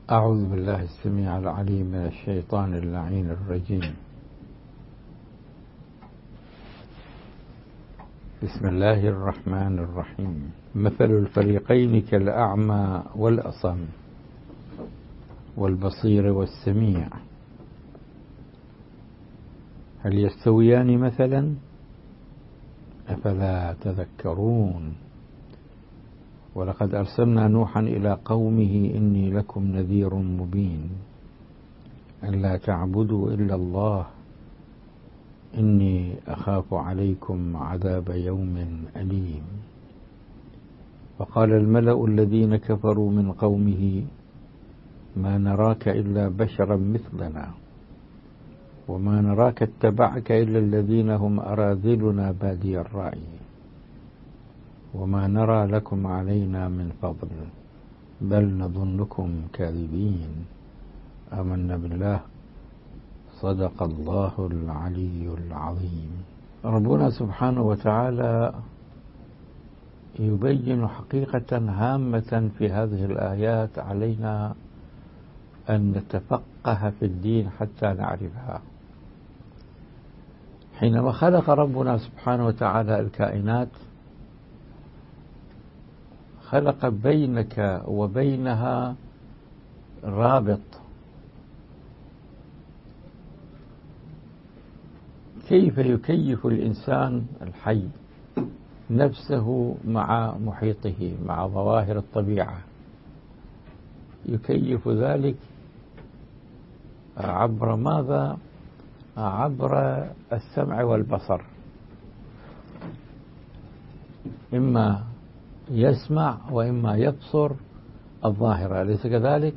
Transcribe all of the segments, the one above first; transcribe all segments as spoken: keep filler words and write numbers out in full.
أعوذ بالله السميع العليم من الشيطان اللعين الرجيم. بسم الله الرحمن الرحيم. مثل الفريقين كالأعمى والأصم والبصير والسميع، هل يستويان مثلا؟ أفلا تذكرون. ولقد أرسلنا نوحا إلى قومه إني لكم نذير مبين أن لا تعبدوا إلا الله إني أخاف عليكم عذاب يوم أليم. فقال الملأ الذين كفروا من قومه ما نراك إلا بشرا مثلنا وما نراك اتبعك إلا الذين هم أراذلنا بادي الرأي وما نرى لكم علينا من فضل بل نظنكم كاذبين. آمنا بالله صدق الله العلي العظيم. ربنا سبحانه وتعالى يبين حقيقة هامة في هذه الآيات علينا أن نتفقه في الدين حتى نعرفها. حينما خلق ربنا سبحانه وتعالى الكائنات خلق بينك وبينها رابط، كيف يكيف الإنسان الحي نفسه مع محيطه مع ظواهر الطبيعة؟ يكيف ذلك عبر ماذا؟ عبر السمع والبصر. إما يسمع وإما يبصر الظاهرة، أليس كذلك؟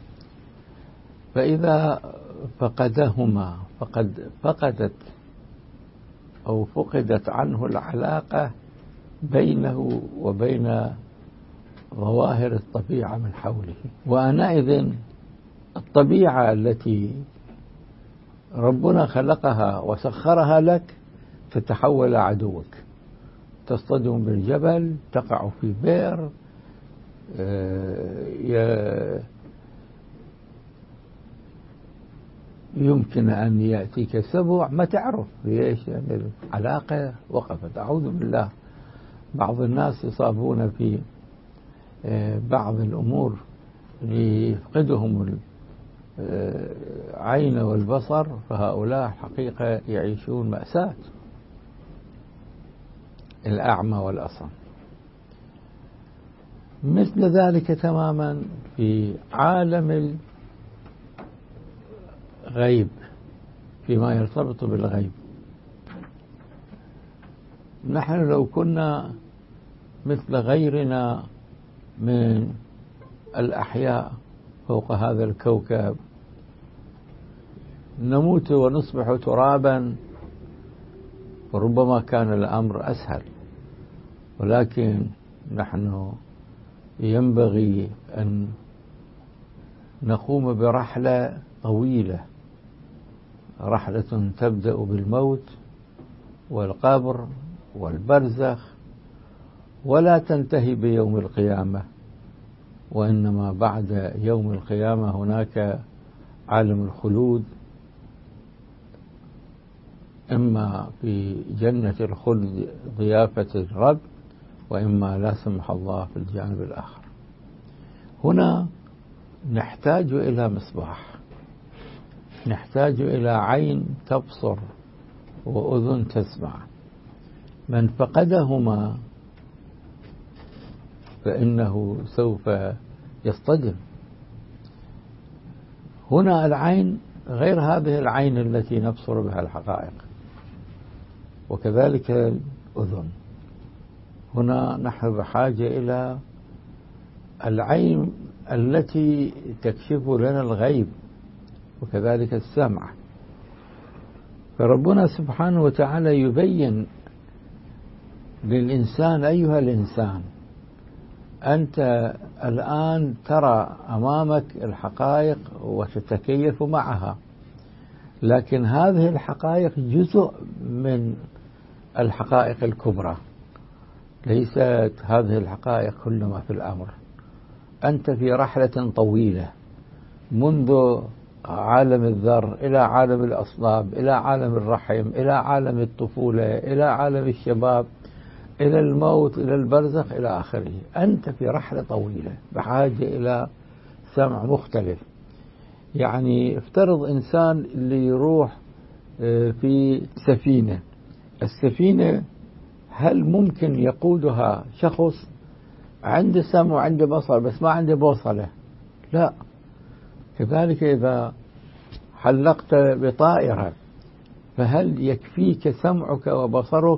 فإذا فقدهما فقد فقدت أو فقدت عنه العلاقة بينه وبين ظواهر الطبيعة من حوله، وأنئذ الطبيعة التي ربنا خلقها وسخرها لك تتحول عدوك، تصطدم بالجبل، تقع في بئر، يمكن أن يأتيك سبع، ما تعرف ليش يعني العلاقة وقفت. أعوذ بالله. بعض الناس يصابون في بعض الأمور ليفقدهم العين والبصر، فهؤلاء حقيقة يعيشون مأساة. الأعمى والأصم مثل ذلك تماما في عالم الغيب فيما يرتبط بالغيب. نحن لو كنا مثل غيرنا من الأحياء فوق هذا الكوكب نموت ونصبح ترابا وربما كان الأمر أسهل، ولكن نحن ينبغي أن نقوم برحلة طويلة، رحلة تبدأ بالموت والقبر والبرزخ ولا تنتهي بيوم القيامة، وإنما بعد يوم القيامة هناك عالم الخلود، إما في جنة الخلد ضيافة الرب وإما لا سمح الله في الجانب الآخر. هنا نحتاج إلى مصباح، نحتاج إلى عين تبصر وأذن تسمع. من فقدهما فإنه سوف يصطدم. هنا العين غير هذه العين التي نبصر بها الحقائق، وكذلك الأذن. هنا نحن بحاجة إلى العين التي تكشف لنا الغيب، وكذلك السمع. فربنا سبحانه وتعالى يبين للإنسان: أيها الإنسان، أنت الآن ترى أمامك الحقائق وتتكيف معها، لكن هذه الحقائق جزء من الحقائق الكبرى، ليست هذه الحقائق كل ما في الأمر. أنت في رحلة طويلة، منذ عالم الذر إلى عالم الأصلاب، إلى عالم الرحم، إلى عالم الطفولة، إلى عالم الشباب، إلى الموت، إلى البرزخ، إلى آخره. أنت في رحلة طويلة بحاجة إلى سمع مختلف. يعني افترض إنسان اللي يروح في سفينة، السفينة هل ممكن يقودها شخص عنده سمع وعنده بصر بس ما عنده بوصلة؟ لا. كذلك إذا حلقت بطائرة فهل يكفيك سمعك وبصرك؟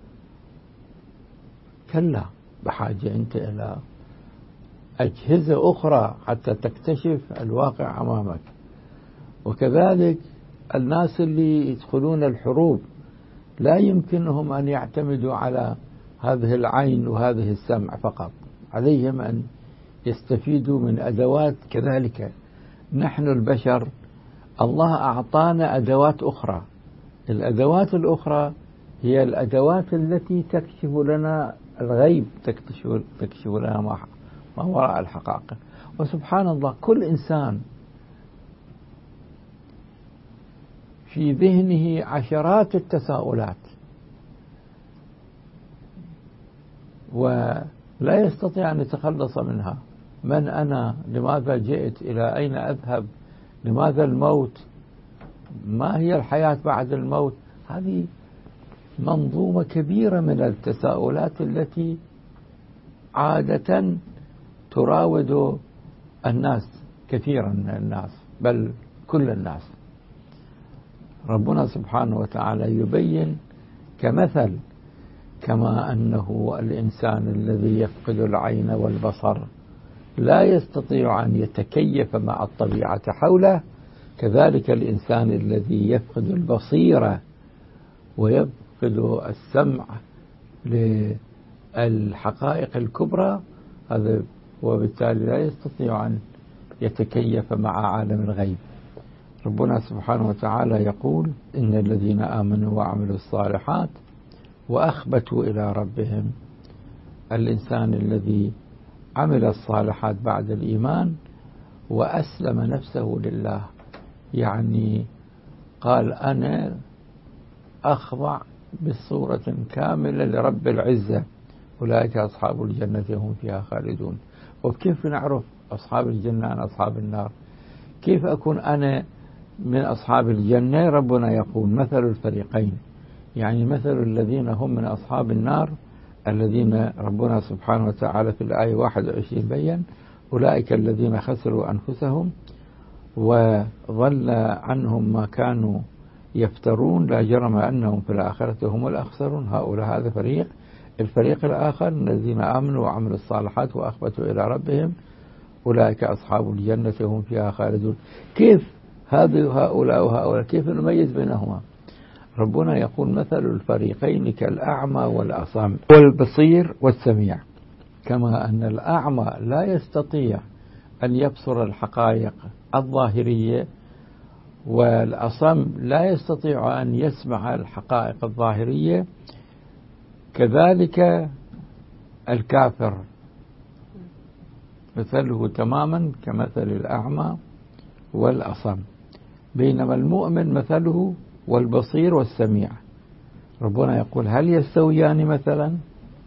كلا، بحاجة أنت إلى أجهزة أخرى حتى تكتشف الواقع أمامك. وكذلك الناس اللي يدخلون الحروب لا يمكنهم أن يعتمدوا على هذه العين وهذه السمع فقط، عليهم أن يستفيدوا من أدوات. كذلك نحن البشر الله أعطانا أدوات أخرى. الأدوات الأخرى هي الأدوات التي تكشف لنا الغيب، تكشف, تكشف لنا ما, ما وراء الحقائق. وسبحان الله كل إنسان في ذهنه عشرات التساؤلات ولا يستطيع أن يتخلص منها. من أنا؟ لماذا جئت؟ إلى أين أذهب؟ لماذا الموت؟ ما هي الحياة بعد الموت؟ هذه منظومة كبيرة من التساؤلات التي عادة تراود الناس، كثيرا من الناس، بل كل الناس. ربنا سبحانه وتعالى يبين كمثل، كما أنه الإنسان الذي يفقد العين والبصر لا يستطيع أن يتكيف مع الطبيعة حوله، كذلك الإنسان الذي يفقد البصيرة ويفقد السمع للحقائق الكبرى هذا، وبالتالي لا يستطيع أن يتكيف مع عالم الغيب. ربنا سبحانه وتعالى يقول: إن الذين آمنوا وعملوا الصالحات وأخبتوا إلى ربهم. الإنسان الذي عمل الصالحات بعد الإيمان وأسلم نفسه لله، يعني قال أنا أخضع بصورة كاملة لرب العزة، أولئك أصحاب الجنة هم فيها خالدون. وكيف نعرف أصحاب الجنة عن أصحاب النار؟ كيف أكون أنا من أصحاب الجنة؟ ربنا يقول: مثل الفريقين، يعني مثل الذين هم من أصحاب النار الذين ربنا سبحانه وتعالى في الآية واحد وعشرين بيّن: أولئك الذين خسروا أنفسهم وضل عنهم ما كانوا يفترون، لا جرم أنهم في الآخرة هم الأخسرون. هؤلاء هذا فريق. الفريق الآخر الذين آمنوا وعملوا الصالحات وأخبتوا إلى ربهم، أولئك أصحاب الجنة هم فيها خالدون. كيف هذه هؤلاء وهؤلاء؟ كيف نميز بينهما؟ ربنا يقول: مثل الفريقين كالأعمى والأصم والبصير والسميع. كما أن الأعمى لا يستطيع أن يبصر الحقائق الظاهرية، والأصم لا يستطيع أن يسمع الحقائق الظاهرية، كذلك الكافر مثله تماما كمثل الأعمى والأصم، بينما المؤمن مثله والبصير والسميع. ربنا يقول: هل يستويان مثلا؟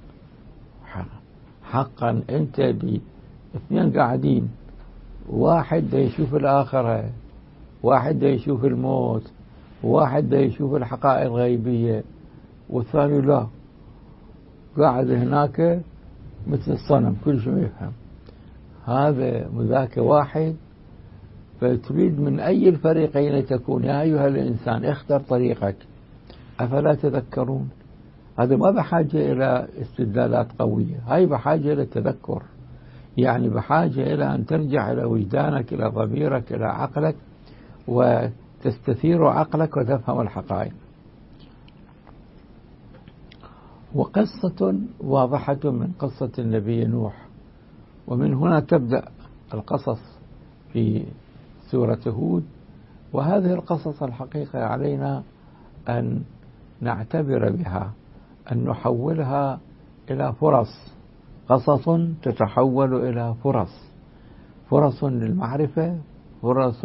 حقا أنت دي اثنين قاعدين، واحد دا يشوف الآخرة، واحد دا يشوف الموت، واحد دا يشوف الحقائق الغيبية، والثاني لا، قاعد هناك مثل الصنم كل شيء يفهم. هذا وذاك واحد. فتريد من أي الفريقين تكون؟ يا أيها الإنسان اختر طريقك، أفلا تذكرون؟ هذا ما بحاجة إلى استدلالات قوية، هاي بحاجة إلى التذكر، يعني بحاجة إلى أن ترجع إلى وجدانك، إلى ضميرك، إلى عقلك، وتستثير عقلك وتفهم الحقائق. وقصة واضحة من قصة النبي نوح، ومن هنا تبدأ القصص في سورة هود. وهذه القصص الحقيقة علينا أن نعتبر بها، أن نحولها إلى فرص، قصص تتحول إلى فرص، فرص للمعرفة فرص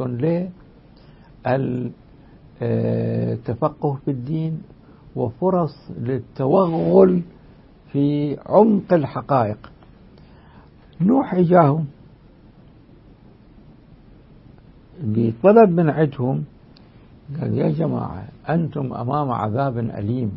للتفقه في الدين، وفرص للتوغل في عمق الحقائق. نوح إجاهم بطلب من عندهم، قال يا جماعة أنتم أمام عذاب أليم،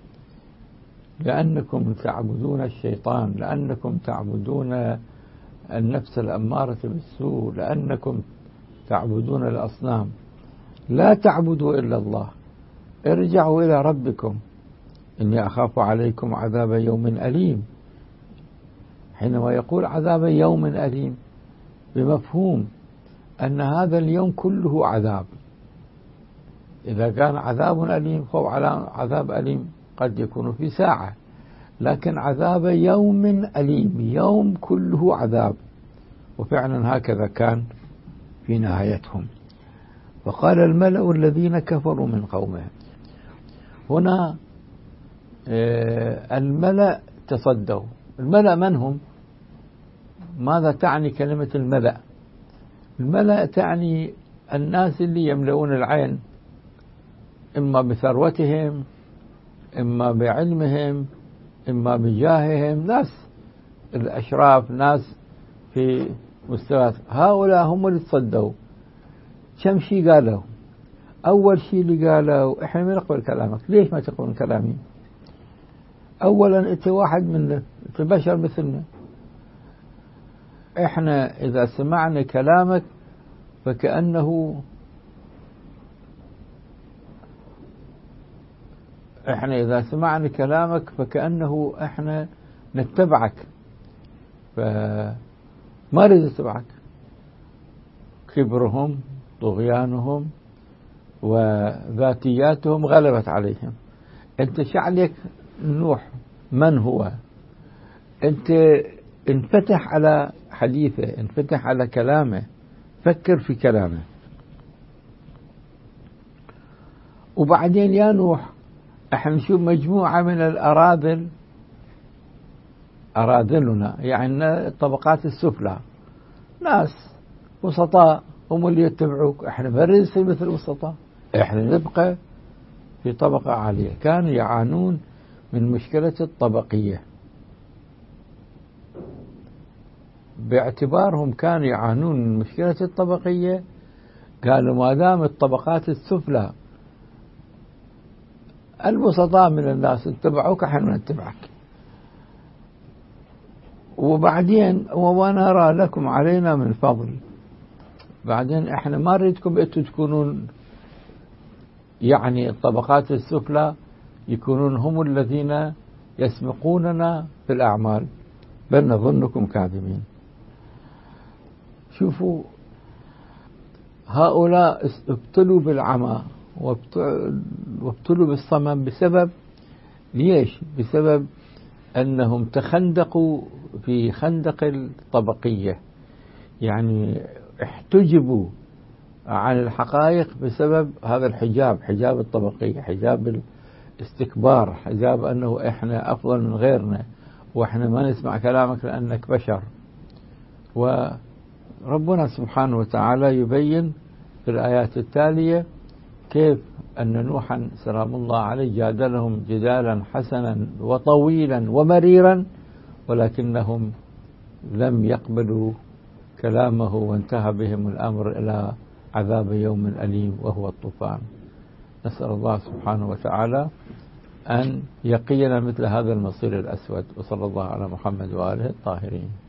لأنكم تعبدون الشيطان، لأنكم تعبدون النفس الأمارة بالسوء، لأنكم تعبدون الأصنام، لا تعبدوا إلا الله، ارجعوا إلى ربكم، إني أخاف عليكم عذاب يوم أليم. حينما يقول عذاب يوم أليم بمفهوم أن هذا اليوم كله عذاب. إذا كان عذاب أليم فهو عذاب أليم قد يكون في ساعة، لكن عذاب يوم أليم، يوم كله عذاب. وفعلا هكذا كان في نهايتهم. وقال الملأ الذين كفروا من قومه. هنا الملأ تصدوا. الملأ من هم؟ ماذا تعني كلمة الملأ؟ الملأ تعني الناس اللي يملؤون العين، إما بثروتهم، إما بعلمهم، إما بجاههم، ناس الأشراف، ناس في مستوى. هؤلاء هم اللي تصدوا. كم شيء قالوا؟ أول شيء اللي قالوا إحنا ما نقبل كلامك. ليش ما تقبلون كلامي؟ أولا أنت واحد منا، أنت بشر مثلنا، إحنا إذا سمعنا كلامك فكأنه إحنا إذا سمعنا كلامك فكأنه إحنا نتبعك، فما نريد نتبعك. كبرهم، طغيانهم، وذاتياتهم غلبت عليهم. أنت شعلك نوح من هو؟ أنت انفتح على حديثه، انفتح على كلامه، فكر في كلامه. وبعدين يا نوح احنا نشوف مجموعة من الأراذل، أراذلنا يعني الطبقات السفلى، ناس وسطاء هم اللي يتبعوك. احنا ما نريد نصير مثل الوسطاء، احنا نبقى في طبقة عالية. كانوا يعانون من مشكلة الطبقية، باعتبارهم كانوا يعانون من مشكلة الطبقية قالوا ما دام الطبقات السفلى البسطاء من الناس اتبعوك احنا نتبعك. وبعدين وما نرى لكم علينا من فضل، بعدين احنا ما نريدكم انتم تكونون يعني الطبقات السفلى يكونون هم الذين يسبقوننا في الأعمال، بل نظنكم كاذبين. شوفوا هؤلاء ابتلوا بالعمى وابتلوا بالصمم بسبب ليش؟ بسبب أنهم تخندقوا في خندق الطبقية، يعني احتجبوا عن الحقائق بسبب هذا الحجاب، حجاب الطبقية، حجاب الاستكبار، حجاب أنه إحنا أفضل من غيرنا وإحنا ما نسمع كلامك لأنك بشر. وربنا سبحانه وتعالى يبين في الآيات التالية كيف أن نوحا سلام الله عليه جادلهم جدالا حسنا وطويلا ومريرا، ولكنهم لم يقبلوا كلامه وانتهى بهم الأمر إلى عذاب يوم أليم وهو الطوفان. نسأل الله سبحانه وتعالى أن يقينا مثل هذا المصير الأسود، وصلى الله على محمد وآله الطاهرين.